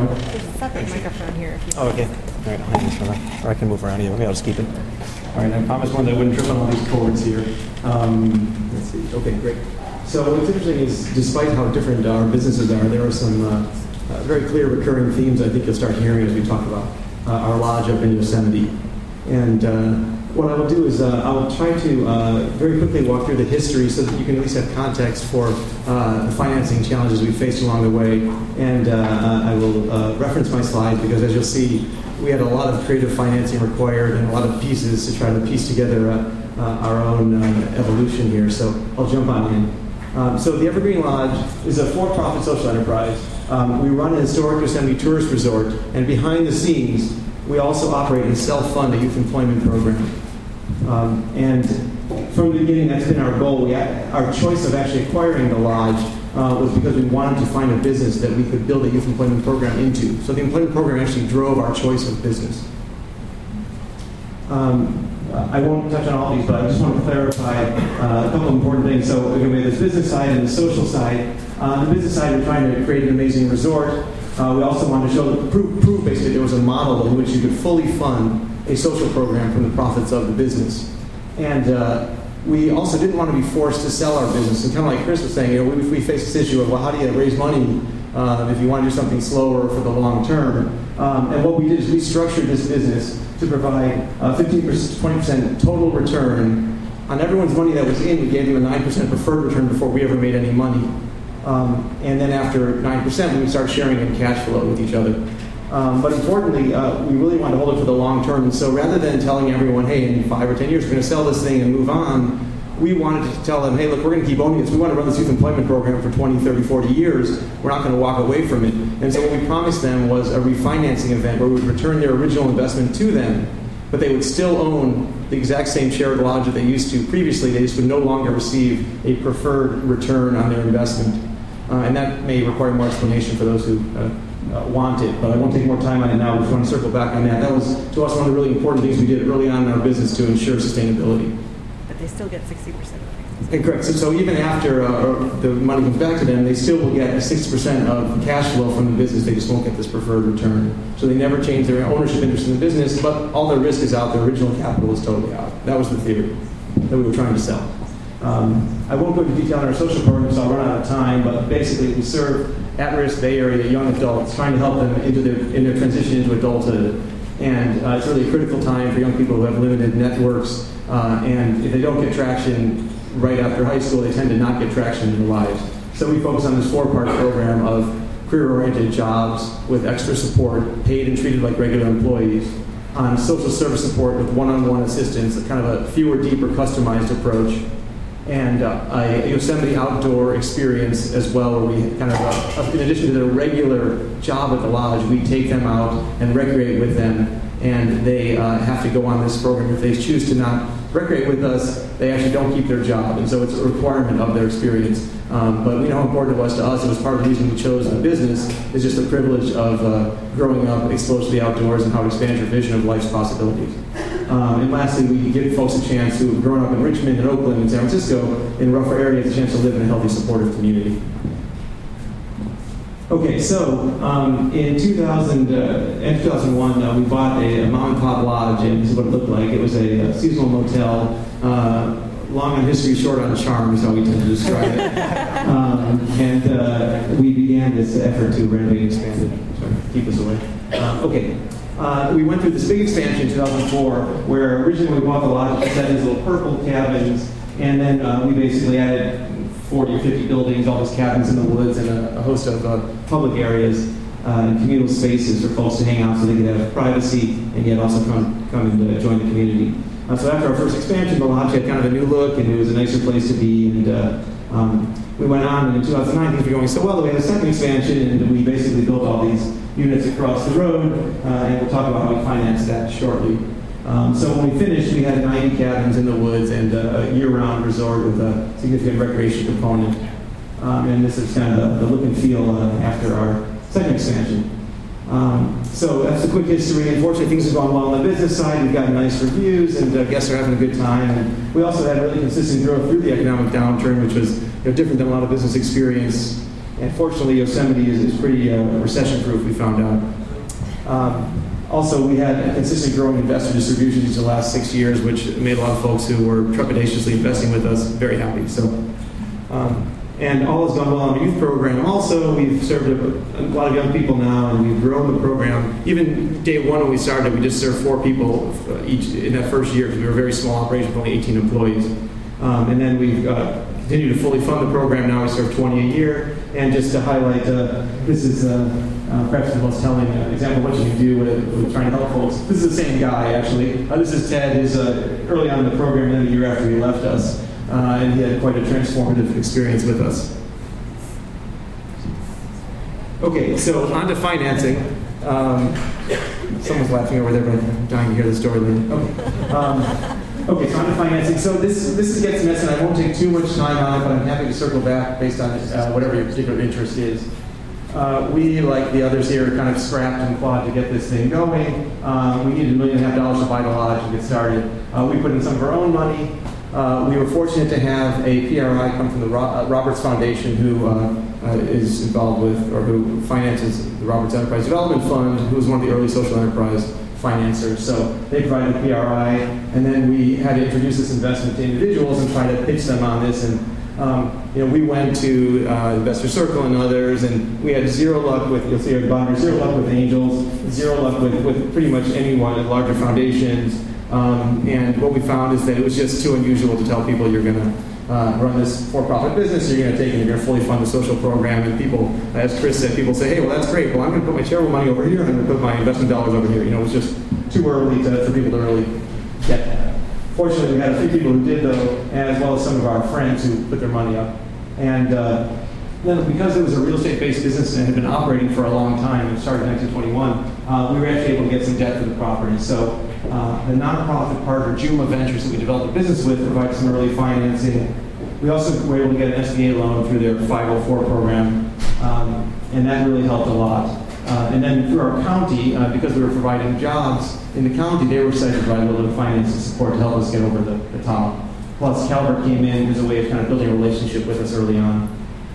There's a separate microphone here. If you Oh, okay. All right, I'll hang this one. Or I can move around either way. I'll just keep it. All right, I promised one that I wouldn't trip on all these cords here. Let's see. Okay, great. So what's interesting is, despite how different our businesses are, there are some very clear recurring themes I think you'll start hearing as we talk about our lodge up in Yosemite. And what I will do is I will try to very quickly walk through the history so that you can at least have context for the financing challenges we faced along the way. And I will reference my slides because, as you'll see, we had a lot of creative financing required and a lot of pieces to try to piece together our own evolution here. So I'll jump on in. So the Evergreen Lodge is a for-profit social enterprise. We run an historic Yosemite tourist resort, and behind the scenes, we also operate and self-fund a youth employment program. And from the beginning, that's been our goal. Our choice of actually acquiring the lodge was because we wanted to find a business that we could build a youth employment program into. So the employment program actually drove our choice of business. I won't touch on all these, but I just want to clarify a couple of important things. So we have this business side and the social side. On the business side, we're trying to create an amazing resort. We also wanted to prove basically there was a model in which you could fully fund a social program from the profits of the business. And we also didn't want to be forced to sell our business. And kind of like Chris was saying, we face this issue of, well, how do you raise money if you want to do something slower for the long term? And what we did is we structured this business to provide 15%, 20% total return on everyone's money that was in. We gave them a 9% preferred return before we ever made any money. And then after 9%, we would start sharing in cash flow with each other. But importantly, we really wanted to hold it for the long term. And so rather than telling everyone, hey, in 5 or 10 years, we're going to sell this thing and move on, we wanted to tell them, hey, look, we're going to keep owning this. We want to run this youth employment program for 20, 30, 40 years. We're not going to walk away from it. And so what we promised them was a refinancing event where we would return their original investment to them, but they would still own the exact same share of the lodge that they used to previously. They just would no longer receive a preferred return on their investment. And that may require more explanation for those who want it, but I won't take more time on it now. We just want to circle back on that. That was, to us, one of the really important things we did early on in our business to ensure sustainability. But they still get 60% of it. And correct. So even after the money comes back to them, they still will get 60% of cash flow from the business. They just won't get this preferred return. So they never change their ownership interest in the business, but all their risk is out. Their original capital is totally out. That was the theory that we were trying to sell. I won't go into detail on our social program, so I'll run out of time, but basically we serve at-risk Bay Area young adults, trying to help them in their transition into adulthood. And it's really a critical time for young people who have limited networks, and if they don't get traction right after high school, they tend to not get traction in their lives. So we focus on this 4-part program of career-oriented jobs with extra support, paid and treated like regular employees, on social service support with one-on-one assistance, a kind of a fewer, deeper, customized approach, and a Yosemite outdoor experience as well, where we kind of, in addition to their regular job at the lodge, we take them out and recreate with them, and they have to go on this program. If they choose to not recreate with us, they actually don't keep their job, and so it's a requirement of their experience. But we know how important it was to us. It was part of the reason we chose the business, is just the privilege of growing up exposed to the outdoors and how it expands your vision of life's possibilities. And lastly, we give folks a chance who have grown up in Richmond and Oakland and San Francisco in rougher areas a chance to live in a healthy, supportive community. Okay, so in 2001, we bought a mom-and-pop lodge, and this is what it looked like. It was a seasonal motel, long on history, short on charm is how we tend to describe it. And we began this effort to renovate and expand it. Sorry, keep us away. Okay. We went through this big expansion in 2004, where originally we bought the lodge, it had these little purple cabins, and then we basically added 40 or 50 buildings, all these cabins in the woods, and a host of public areas and communal spaces for folks to hang out so they could have privacy and yet also come and join the community. So after our first expansion, the lodge had kind of a new look, and it was a nicer place to be, and we went on, and in 2009 things were going so well that we had a second expansion, and we basically built all these units across the road, and we'll talk about how we financed that shortly. So when we finished, we had 90 cabins in the woods and a year-round resort with a significant recreation component. And this is kind of the look and feel after our second expansion. So that's the quick history. Unfortunately, things have gone well on the business side. We've gotten nice reviews, and guests are having a good time. And we also had really consistent growth through the economic downturn, which was different than a lot of business experience And fortunately, Yosemite is pretty recession-proof, we found out. Also, we had a consistent growing investor distribution these last 6 years, which made a lot of folks who were trepidatiously investing with us very happy. So, and all has gone well on the youth program. Also, we've served a lot of young people now, and we've grown the program. Even day one when we started, we just served 4 people each in that first year because we were a very small operation with only 18 employees. And then we've continued to fully fund the program. Now we serve 20 a year. And just to highlight, this is perhaps the most telling example of what you can do with trying to help folks. This is the same guy, actually. This is Ted. He's early on in the program, and then a year after he left us. And he had quite a transformative experience with us. Okay, so on to financing. Someone's laughing over there, but I'm dying to hear the story later. Okay, so on to financing. So this gets messy, and I won't take too much time on it, but I'm happy to circle back based on whatever your particular interest is. We, like the others here, kind of scrapped and clawed to get this thing going. We needed $1.5 million to buy the lodge and get started. We put in some of our own money. We were fortunate to have a PRI come from the Roberts Foundation, who is involved with, or who finances the Roberts Enterprise Development Fund, who was one of the early social enterprise financers. So they provided the PRI, and then we had to introduce this investment to individuals and try to pitch them on this. And we went to Investor Circle and others, and we had zero luck with, you'll see at the bottom, zero luck with angels, zero luck with pretty much anyone at larger foundations. And what we found is that it was just too unusual to tell people you're going to run this for-profit business, you're going to take and you're going to fully fund the social program. And people, as Chris said, people say, hey, well, that's great. Well, I'm going to put my charitable money over here, and I'm going to put my investment dollars over here. It was just too early for people to really get that. Fortunately, we had a few people who did, though, as well as some of our friends who put their money up. And then because it was a real estate-based business and it had been operating for a long time, it started in 1921, we were actually able to get some debt for the property. So the nonprofit partner, Juma Ventures, that we developed a business with, provided some early financing. We also were able to get an SBA loan through their 504 program, and that really helped a lot. And then through our county, because we were providing jobs in the county, they were excited to provide a little bit of financing support to help us get over the top. Plus, Calvert came in as a way of kind of building a relationship with us early on.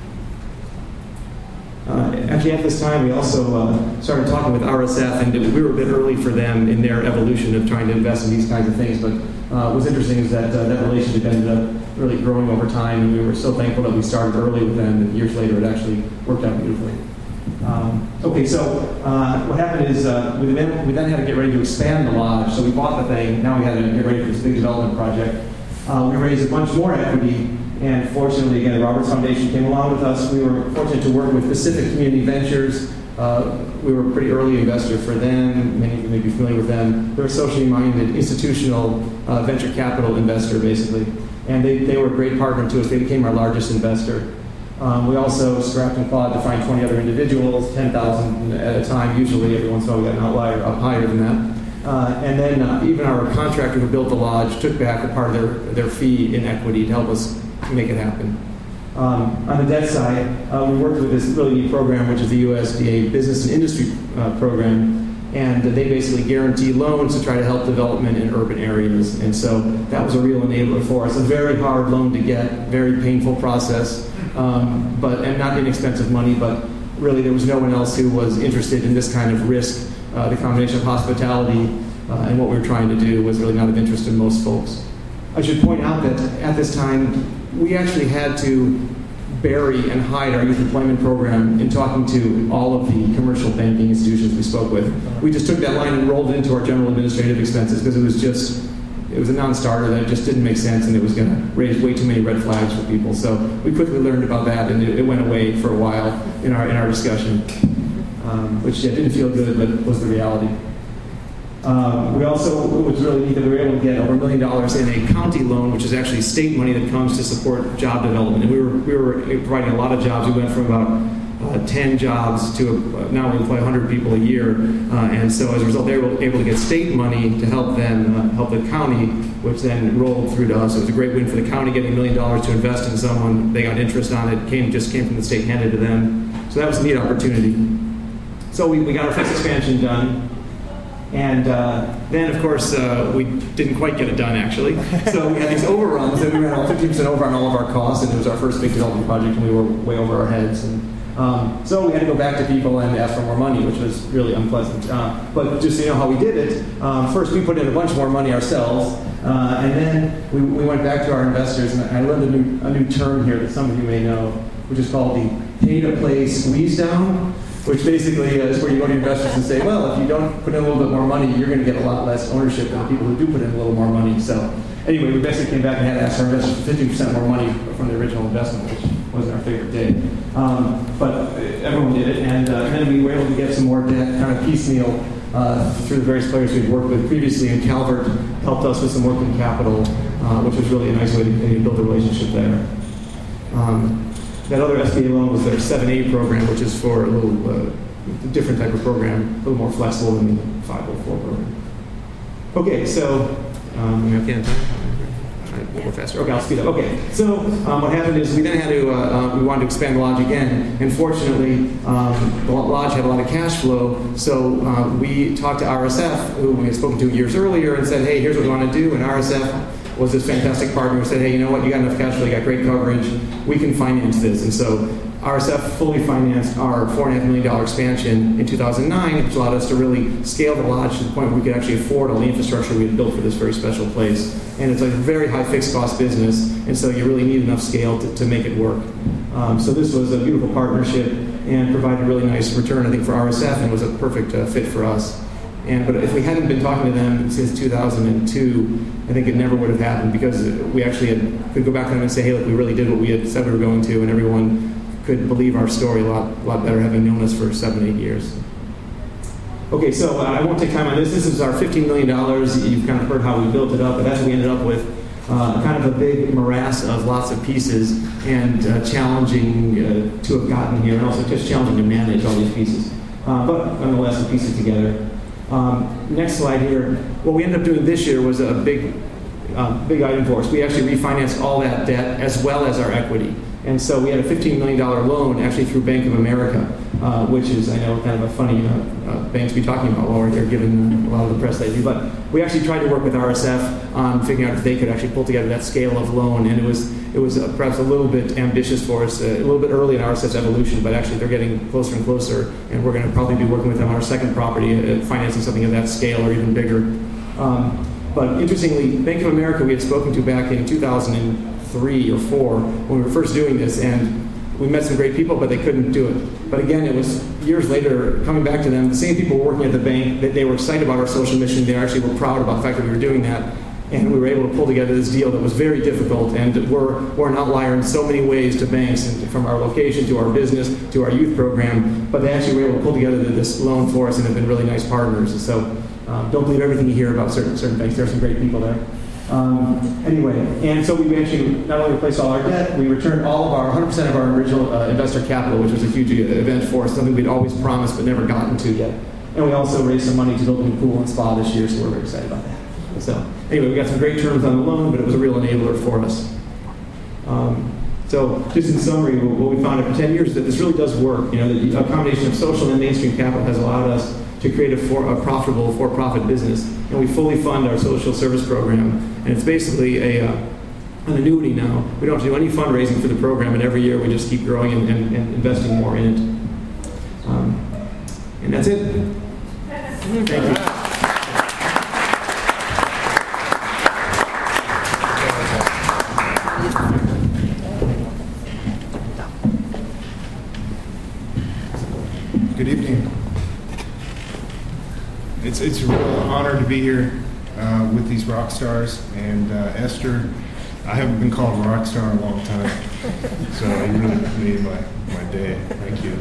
Actually, at this time, we also started talking with RSF, and we were a bit early for them in their evolution of trying to invest in these kinds of things. But what's interesting is that that relationship ended up really growing over time, and we were so thankful that we started early with them, and years later it actually worked out beautifully. Okay, so what happened is we then had to get ready to expand the lodge. So we bought the thing. Now we had to get ready for this big development project. We raised a bunch more equity. And fortunately, again, the Roberts Foundation came along with us. We were fortunate to work with Pacific Community Ventures. We were a pretty early investor for them. Many of you may be familiar with them. They're a socially minded institutional venture capital investor, basically. And they were a great partner to us. They became our largest investor. We also scrapped and clawed to find 20 other individuals, 10,000 at a time. Usually, every once in a while, we got an outlier up higher than that. And then even our contractor who built the lodge took back a part of their fee in equity to help us make it happen. On the debt side, we worked with this really neat program, which is the USDA Business and Industry Program, and they basically guarantee loans to try to help development in urban areas. And so that was a real enabler for us. A very hard loan to get, very painful process, and not inexpensive money, but really there was no one else who was interested in this kind of risk. The combination of hospitality and what we were trying to do was really not of interest in most folks. I should point out that at this time, we actually had to bury and hide our youth employment program in talking to all of the commercial banking institutions we spoke with. We just took that line and rolled it into our general administrative expenses because it was a non-starter that just didn't make sense, and it was going to raise way too many red flags for people. So we quickly learned about that, and it went away for a while in our discussion, which didn't feel good, but was the reality. We also, it was really neat that we were able to get over $1 million in a county loan, which is actually state money that comes to support job development. And we were providing a lot of jobs. We went from about 10 jobs to now we employ 100 people a year. And so as a result, they were able to get state money to help them, help the county, which then rolled through to us. It was a great win for the county, getting $1 million to invest in someone. They got interest on it, just came from the state, handed to them. So that was a neat opportunity. So we got our first expansion done. And then, of course, we didn't quite get it done, actually. So we had these overruns, and we ran 15% over on all of our costs, and it was our first big development project, and we were way over our heads. And So we had to go back to people and ask for more money, which was really unpleasant. But just so you know how we did it, first we put in a bunch more money ourselves, and then we went back to our investors, and I learned a new term here that some of you may know, which is called the pay-to-play squeeze-down, which basically is where you go to investors and say, well, if you don't put in a little bit more money, you're going to get a lot less ownership than the people who do put in a little more money. So anyway, we basically came back and had to ask our investors for 50% more money from the original investment, which wasn't our favorite day. But everyone did it, and then we were able to get some more debt kind of piecemeal through the various players we'd worked with previously, and Calvert helped us with some working capital, which was really a nice way to build a relationship there. That other SBA loan was their 7A program, which is for a little different type of program, a little more flexible than the 504 program. Okay, so more faster. Okay, I'll speed up. Okay, so what happened is we then had to, we wanted to expand the lodge again, and fortunately, the lodge had a lot of cash flow, so we talked to RSF, who we had spoken to years earlier, and said, hey, here's what we want to do, and RSF was this fantastic partner who said, hey, you know what, you got enough cash flow, you got great coverage, we can finance this. And so RSF fully financed our $4.5 million expansion in 2009, which allowed us to really scale the lodge to the point where we could actually afford all the infrastructure we had built for this very special place. And it's a very high fixed cost business, and so you really need enough scale to make it work. So this was a beautiful partnership and provided a really nice return, I think, for RSF, and was a perfect fit for us. But if we hadn't been talking to them since 2002, I think it never would have happened, because we actually could go back to them and say, hey, look, we really did what we had said we were going to, and everyone could believe our story a lot better having known us for 7-8 years. Okay, so I won't take time on this. This is our $15 million. You've kind of heard how we built it up, but that's what we ended up with. Kind of a big morass of lots of pieces, and challenging to have gotten here, and also just challenging to manage all these pieces. But nonetheless, the pieces together. Next slide here. What we ended up doing this year was a big item for us. We actually refinanced all that debt as well as our equity. And so we had a $15 million loan actually through Bank of America, which is, I know, kind of a funny bank to be talking about while we're here, given a lot of the press they do. But we actually tried to work with RSF on figuring out if they could actually pull together that scale of loan. And it was perhaps a little bit ambitious for us, a little bit early in RSF's evolution, but actually they're getting closer and closer. And we're going to probably be working with them on our second property, financing something of that scale or even bigger. But interestingly, Bank of America we had spoken to back in 2003 or 4 when we were first doing this, and we met some great people, but they couldn't do it. But again, it was years later, coming back to them, the same people working at the bank, that they were excited about our social mission. They actually were proud about the fact that we were doing that. And we were able to pull together this deal that was very difficult, and we're an outlier in so many ways to banks, and from our location to our business to our youth program. But they actually were able to pull together this loan for us and have been really nice partners. And so don't believe everything you hear about certain banks. There are some great people there. Anyway, and so we actually not only replaced all our debt, we returned all of our 100% of our original investor capital, which was a huge event for us, something we'd always promised but never gotten to yet. And we also raised some money to build a new pool and spa this year, so we're very excited about that. So anyway, we got some great terms on the loan, but it was a real enabler for us. So just in summary, what we found after 10 years is that this really does work. You know, the combination of social and mainstream capital has allowed us to create a profitable for-profit business, and we fully fund our social service program. And it's basically an annuity now. We don't have to do any fundraising for the program, and every year we just keep growing and investing more in it. And that's it. Thank you. Good evening. It's a real honor to be here with these rock stars, and Esther, I haven't been called a rock star in a long time, so you really made my day. Thank you.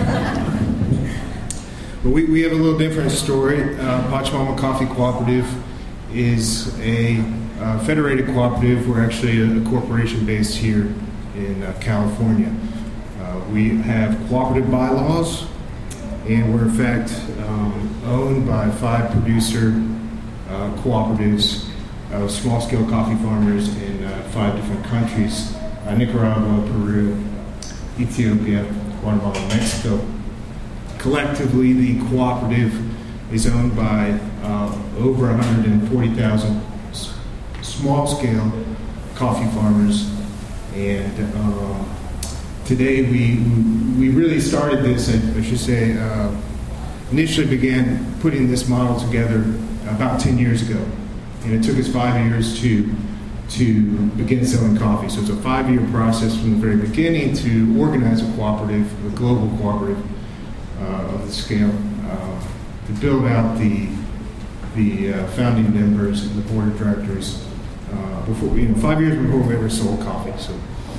But we have a little different story. Pachamama Coffee Cooperative is a federated cooperative. We're actually a corporation based here in California. We have cooperative bylaws, and we're in fact owned by 5 producer cooperatives of small-scale coffee farmers in 5 different countries: Nicaragua, Peru, Ethiopia, Guatemala, Mexico. Collectively, the cooperative is owned by over 140,000 small-scale coffee farmers, and today we really started this, I should say, initially began putting this model together about 10 years ago. And it took us 5 years to begin selling coffee. So it's a 5-year process from the very beginning to organize a cooperative, a global cooperative of the scale, to build out the founding members and the board of directors before 5 years before we ever sold coffee. So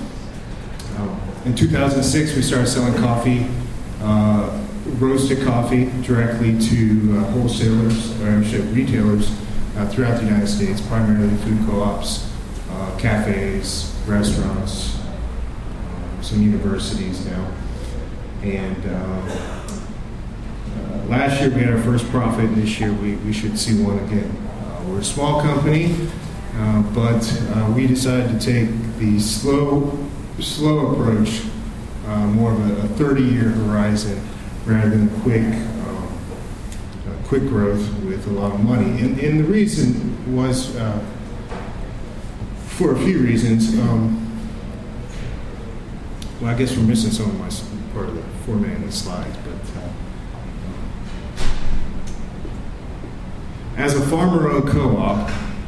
in 2006 we started selling coffee, roasted coffee directly to wholesalers or retailers throughout the United States, primarily food co-ops, cafes, restaurants, some universities now. And last year we had our first profit, and this year we should see one again. We're a small company, but we decided to take the slow approach, more of a 30-year horizon rather than quick growth with a lot of money. And the reason was for a few reasons. Well, I guess we're missing some of my part of the format in the slides, but as a farmer-owned co-op,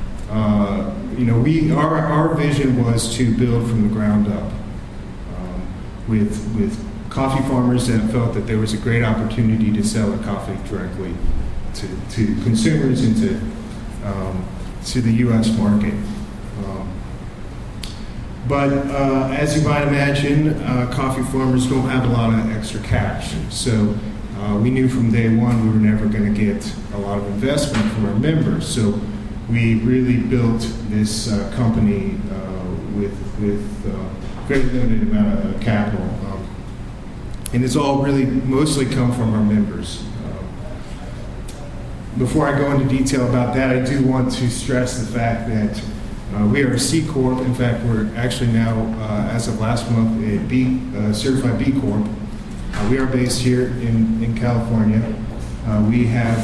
our vision was to build from the ground up with coffee farmers that felt that there was a great opportunity to sell their coffee directly to consumers and to the U.S. market. But as you might imagine, coffee farmers don't have a lot of extra cash. So we knew from day one we were never going to get a lot of investment from our members. So we really built this company with very limited amount of capital. And it's all really mostly come from our members. Before I go into detail about that, I do want to stress the fact that we are a C Corp. In fact, we're actually now, as of last month, a certified B Corp. We are based here in California. We have,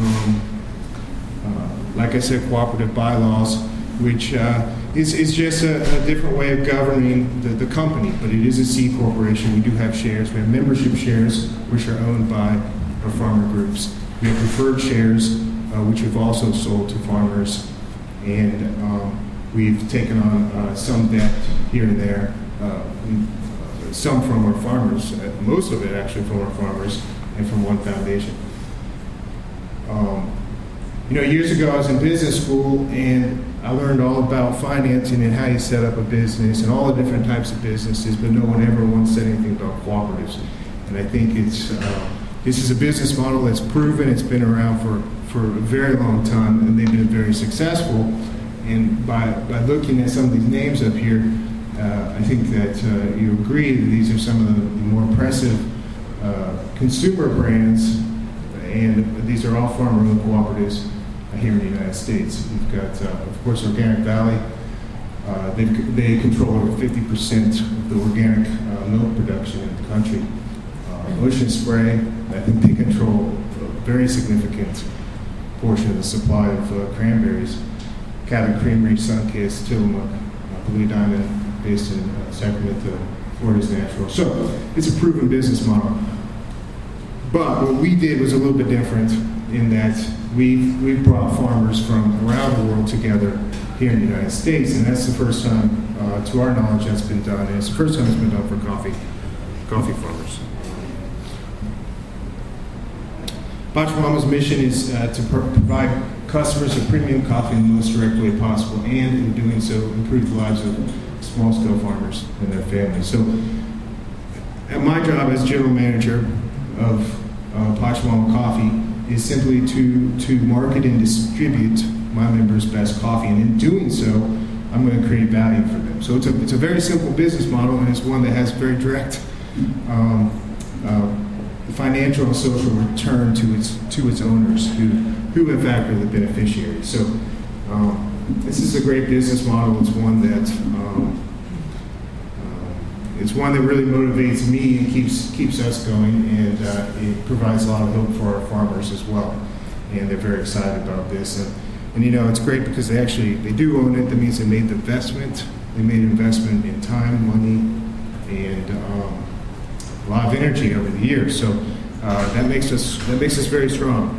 like I said, cooperative bylaws, which is just a different way of governing the company, but it is a C corporation. We do have shares. We have membership shares, which are owned by our farmer groups. We have preferred shares, which we've also sold to farmers, and we've taken on some debt here and there, some from our farmers, most of it actually from our farmers, and from one foundation. Years ago I was in business school, and I learned all about financing and how you set up a business and all the different types of businesses, but no one ever once said anything about cooperatives. And I think this is a business model that's proven. It's been around for a very long time, and they've been very successful. And by looking at some of these names up here, I think that you agree that these are some of the more impressive consumer brands, and these are all farmer-owned cooperatives here in the United States. We've got, of course, Organic Valley. They control over 50% of the organic milk production in the country. Ocean Spray, I think they control a very significant portion of the supply of cranberries. Cabot Creamery, Sunkist, Tillamook, Blue Diamond, based in Sacramento, Florida's Natural. So it's a proven business model. But what we did was a little bit different in that we brought farmers from around the world together here in the United States, and that's the first time, to our knowledge, that's been done. And it's the first time it's been done for coffee farmers. Pachamama's mission is to provide customers with premium coffee in the most direct way possible, and in doing so, improve the lives of small-scale farmers and their families. So, my job as general manager of Pachamama Coffee is simply to market and distribute my members' best coffee, and in doing so, I'm going to create value for them. So it's a very simple business model, and it's one that has very direct financial and social return to its owners, who in fact are the beneficiaries. So this is a great business model. It's one that really motivates me and keeps us going, and it provides a lot of hope for our farmers as well. And they're very excited about this. And it's great because they do own it. That means they made the investment. They made an investment in time, money, and a lot of energy over the years. So that makes us very strong.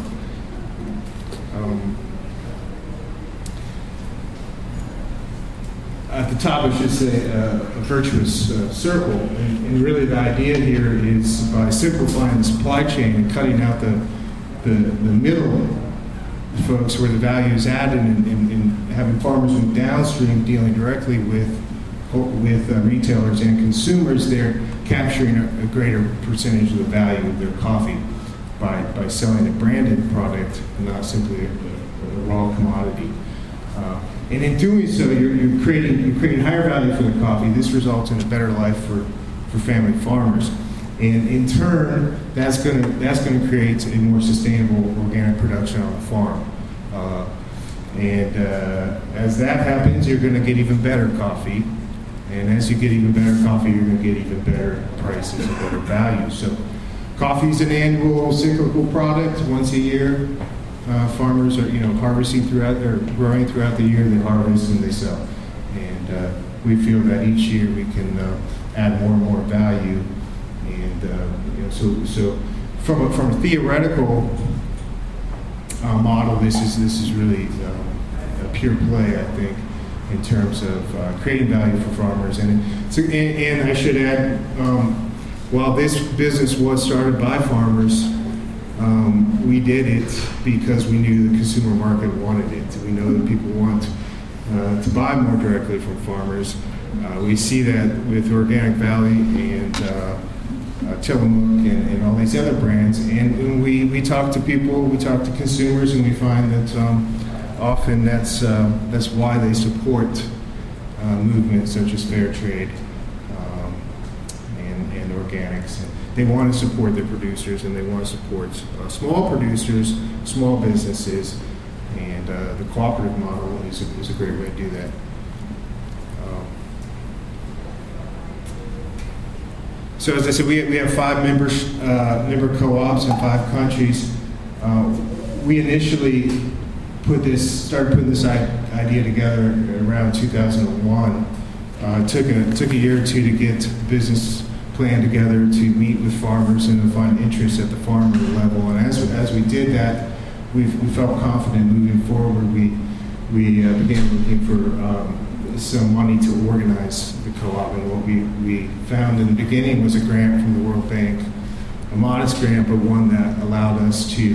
At the top, I should say a virtuous circle, and really the idea here is by simplifying the supply chain and cutting out the middle folks where the value is added, and having farmers move downstream, dealing directly with retailers and consumers, they're capturing a greater percentage of the value of their coffee by selling a branded product and not simply a raw commodity. And in doing so, you're creating higher value for the coffee. This results in a better life for family farmers, and in turn, that's going to create a more sustainable organic production on the farm. As that happens, you're going to get even better coffee, and as you get even better coffee, you're going to get even better prices and better value. So, coffee is an annual cyclical product. Once a year, farmers are harvesting growing throughout the year. They harvest and they sell, and we feel that each year we can add more and more value. And so from a theoretical model, this is really a pure play, I think, in terms of creating value for farmers. And I should add, while this business was started by farmers, we did it because we knew the consumer market wanted it. We know that people want to buy more directly from farmers. We see that with Organic Valley and Tillamook and all these other brands. And we talk to people, we talk to consumers, and we find that often that's why they support movements such as fair trade and organics. They want to support their producers, and they want to support small producers, small businesses, and the cooperative model is a great way to do that. So as I said, we have 5 member co-ops in 5 countries. We initially started putting this idea together around 2001. Took a year or two to get the business plan together, to meet with farmers and to find interest at the farmer level. And as we did that, we felt confident moving forward. We began looking for some money to organize the co-op, and what we found in the beginning was a grant from the World Bank, a modest grant, but one that allowed us to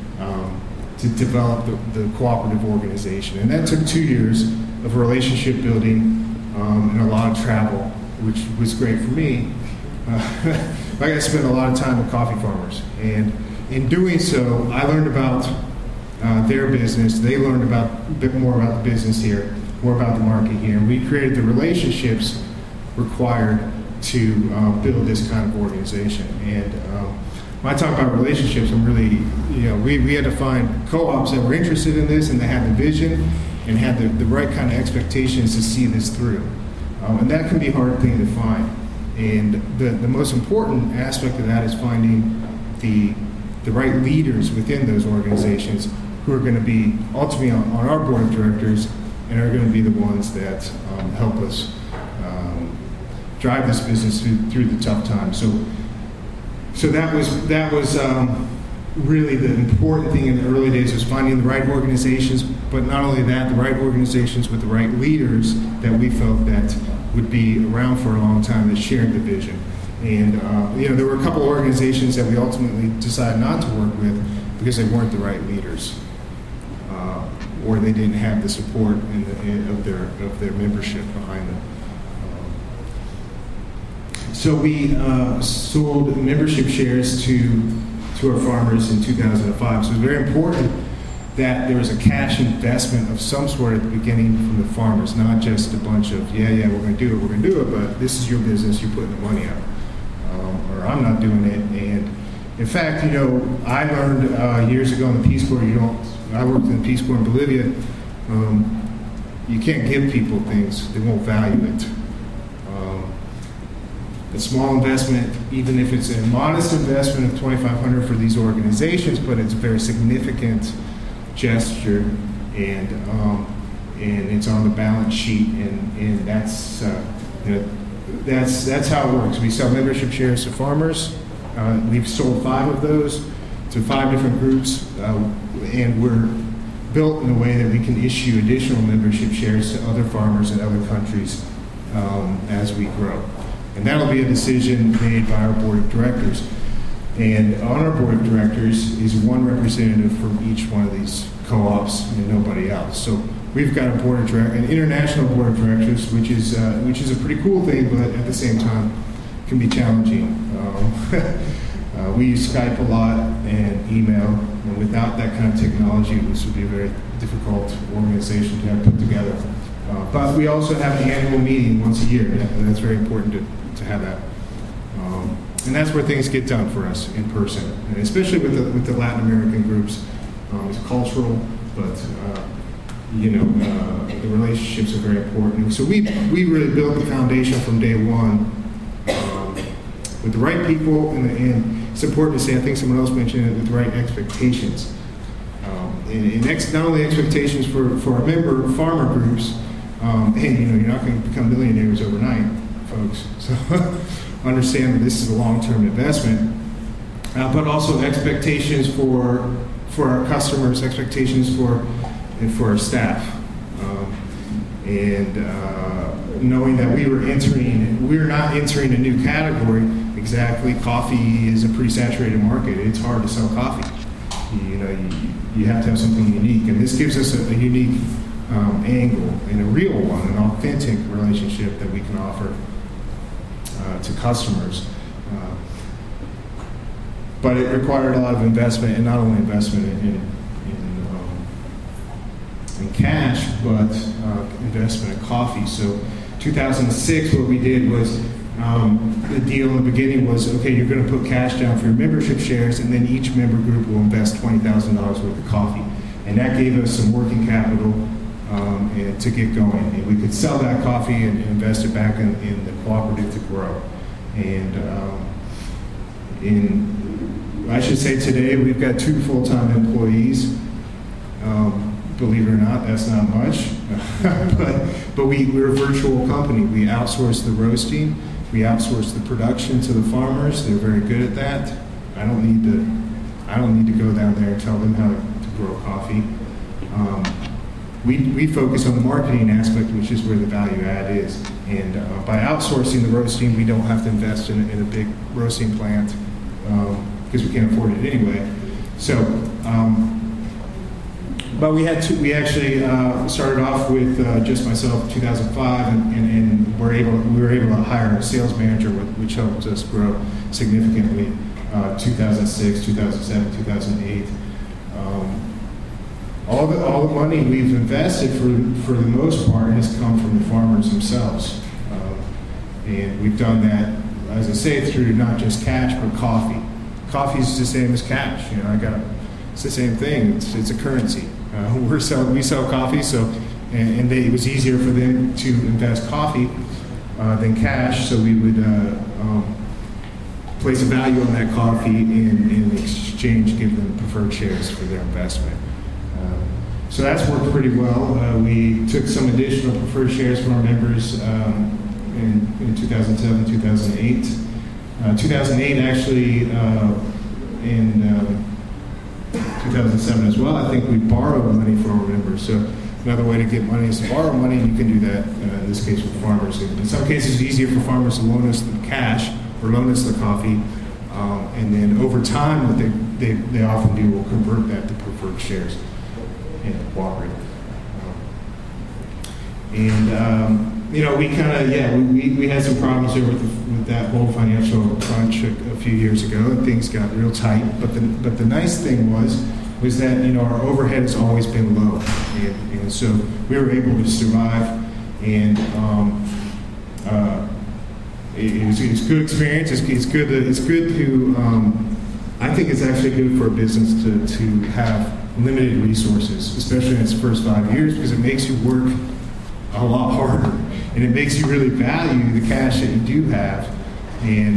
develop the cooperative organization. And that took 2 years of relationship building and a lot of travel, which was great for me. I got to spend a lot of time with coffee farmers, and in doing so, I learned about their business. They learned a bit more about the business here, more about the market here, and we created the relationships required to build this kind of organization. And when I talk about relationships, I'm really, we had to find co-ops that were interested in this, and they had the vision and had the right kind of expectations to see this through. And that can be a hard thing to find. And the most important aspect of that is finding the right leaders within those organizations who are going to be ultimately on our board of directors and are going to be the ones that help us drive this business through the tough times. So that was really the important thing in the early days, was finding the right organizations, but not only that, the right organizations with the right leaders that we felt that would be around for a long time, that shared the vision. And there were a couple organizations that we ultimately decided not to work with because they weren't the right leaders, or they didn't have the support of their membership behind them. So we sold membership shares to our farmers in 2005. So it was very important that there was a cash investment of some sort at the beginning from the farmers, not just a bunch of, we're going to do it, but this is your business, you're putting the money out. Or I'm not doing it. And in fact, I learned years ago in the Peace Corps, I worked in the Peace Corps in Bolivia, you can't give people things, they won't value it. A small investment, even if it's a modest investment of $2,500 for these organizations, but it's a very significant gesture, and it's on the balance sheet, and that's that's how it works. We sell membership shares to farmers. We've sold 5 of those to 5 different groups, and we're built in a way that we can issue additional membership shares to other farmers in other countries as we grow. And that'll be a decision made by our board of directors. And on our board of directors is one representative from each one of these co-ops and nobody else. So we've got an international board of directors, which is a pretty cool thing, but at the same time can be challenging. We use Skype a lot and email, and without that kind of technology, this would be a very difficult organization to have put together. But we also have an annual meeting once a year, and that's very important to have that. And that's where things get done for us in person, and especially with the Latin American groups. It's cultural, but the relationships are very important. So we really built the foundation from day one with the right people, and it's important to say, I think someone else mentioned it, with the right expectations. Not only expectations for our member farmer groups, and you're not going to become millionaires overnight, folks. So understand that this is a long-term investment, but also expectations for our customers, expectations for our staff, knowing that we're not entering a new category. Exactly, coffee is a pretty saturated market. It's hard to sell coffee. You have to have something unique, and this gives us a unique angle and a real one, an authentic relationship that we can offer to customers. But it required a lot of investment, and not only investment in cash, but investment in coffee. So 2006, what we did was, the deal in the beginning was, okay, you're going to put cash down for your membership shares, and then each member group will invest $20,000 worth of coffee. And that gave us some working capital to get going. And we could sell that coffee and invest it back in the cooperative to grow. And I should say today we've got 2 full-time employees. Believe it or not, that's not much. but we're a virtual company. We outsource the roasting. We outsource the production to the farmers. They're very good at that. I don't need to go down there and tell them how to grow coffee. We focus on the marketing aspect, which is where the value add is. And by outsourcing the roasting, we don't have to invest in a big roasting plant because we can't afford it anyway. So, but we actually started off with just myself in 2005, and we were able to hire a sales manager, which helped us grow significantly. 2006, 2007, 2008. All the money we've invested for the most part has come from the farmers themselves, and we've done that, as I say, through not just cash but coffee. Coffee is the same as cash. It's the same thing. It's a currency. We sell coffee, so it was easier for them to invest coffee than cash. So we would place a value on that coffee and in exchange give them preferred shares for their investment. So that's worked pretty well. We took some additional preferred shares from our members in 2007, 2008. 2008 actually, in 2007 as well, I think we borrowed money from our members. So another way to get money is to borrow money, and you can do that in this case with farmers. In some cases, it's easier for farmers to loan us the cash or loan us the coffee, and then over time, what they often do will convert that to preferred shares in the cooperative. We kind of, we had some problems there with that whole financial crunch a few years ago, and things got real tight. But the nice thing was that our overhead has always been low, and so we were able to survive. And it's good experience. It's good to. I think it's actually good for a business to have limited resources, especially in its first 5 years, because it makes you work a lot harder, and it makes you really value the cash that you do have, and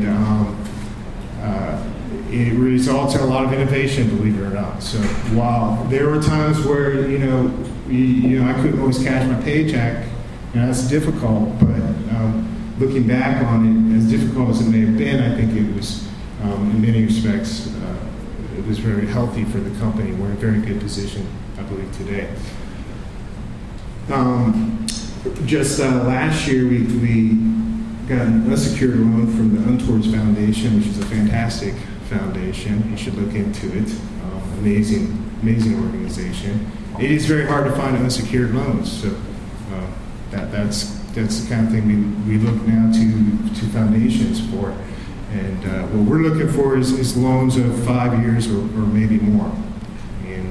it results in a lot of innovation, believe it or not. So while there were times where I couldn't always cash my paycheck, that's difficult, but looking back on it, as difficult as it may have been, I think it was, in many respects, it was very healthy for the company. We're in a very good position, I believe, today. Just last year, we got an unsecured loan from the Untowards Foundation, which is a fantastic foundation. You should look into it. Amazing organization. It is very hard to find unsecured loans, so that's the kind of thing we look now to foundations for. And what we're looking for is loans of 5 years or maybe more. And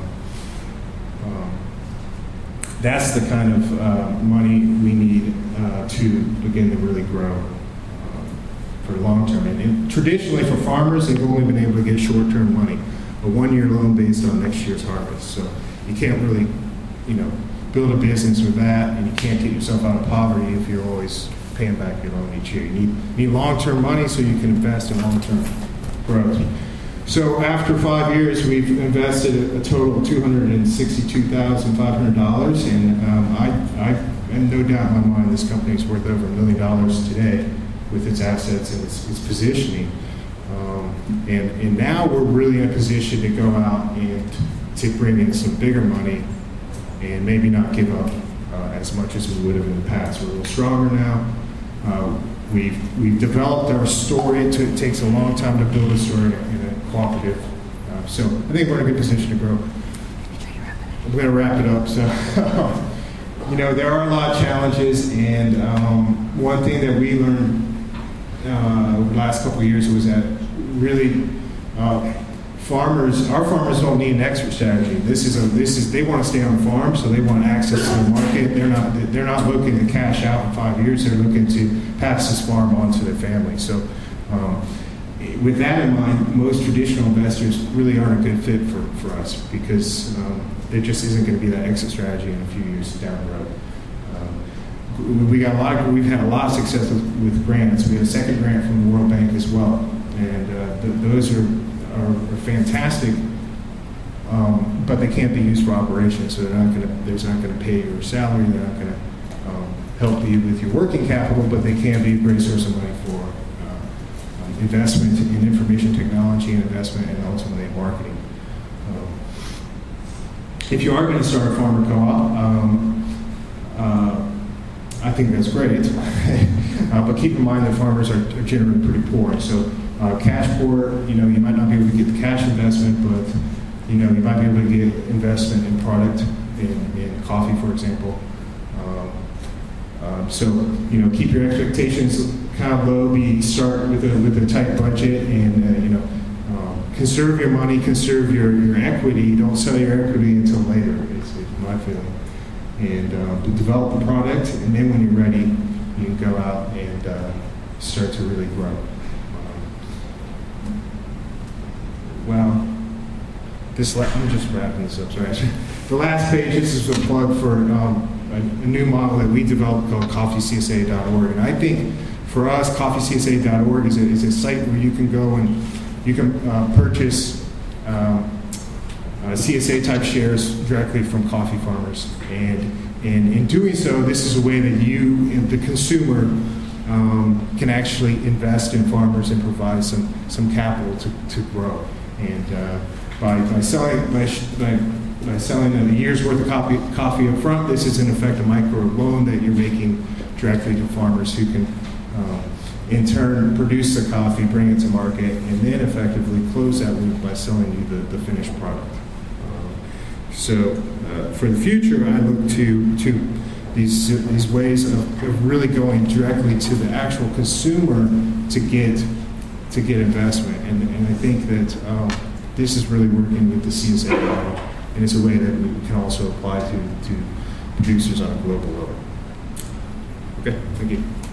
that's the kind of money we need to really grow for long term. And traditionally for farmers, they've only been able to get short-term money, a 1-year loan based on next year's harvest. So you can't really, build a business with that, and you can't get yourself out of poverty if you're always paying back your loan each year. You need long-term money so you can invest in long-term growth. So after 5 years, we've invested a total of $262,500, and I have no doubt in my mind this company is worth over $1 million today with its assets and its positioning. And now we're really in a position to go out and to bring in some bigger money and maybe not give up as much as we would have in the past. We're a little stronger now. We've developed our story. It takes a long time to build a story in a cooperative. So I think we're in a good position to grow. I'm going to wrap it up. So, there are a lot of challenges, and one thing that we learned over the last couple of years was that really our farmers don't need an exit strategy. They want to stay on the farm, so they want access to the market. They're not looking to cash out in 5 years. They're looking to pass this farm on to their family. So with that in mind, most traditional investors really aren't a good fit for us because there just isn't going to be that exit strategy in a few years down the road. We've had a lot of success with grants. We had a second grant from the World Bank as well, and those are fantastic, but they can't be used for operations. So they're not going to pay your salary. They're not going to help you with your working capital, but they can be a great source of money for investment in information technology and investment, and ultimately in marketing. If you are going to start a farmer co-op, I think that's great. But keep in mind that farmers are generally pretty poor. So cash poor, you might not be able to get the cash investment, but you might be able to get investment in product, in coffee, for example. So keep your expectations kind of low. Start with a tight budget, and conserve your money, conserve your equity. Don't sell your equity until later. It's my feeling. And develop a product, and then when you're ready, you can go out and start to really grow. I'm just wrapping this up. Sorry. The last page, this is a plug for a new model that we developed called coffeecsa.org. And I think for us, coffeecsa.org is a site where you can go and you can purchase CSA type shares directly from coffee farmers, and in doing so, this is a way that you, the consumer, can actually invest in farmers and provide some capital to grow. And by selling a year's worth of coffee up front, this is in effect a micro loan that you're making directly to farmers who can in turn produce the coffee, bring it to market, and then effectively close that loop by selling you the finished product. So for the future, I look to these ways of really going directly to the actual consumer to get investment, and I think that this is really working with the CSA model, and it's a way that we can also apply to producers on a global level. Okay, thank you.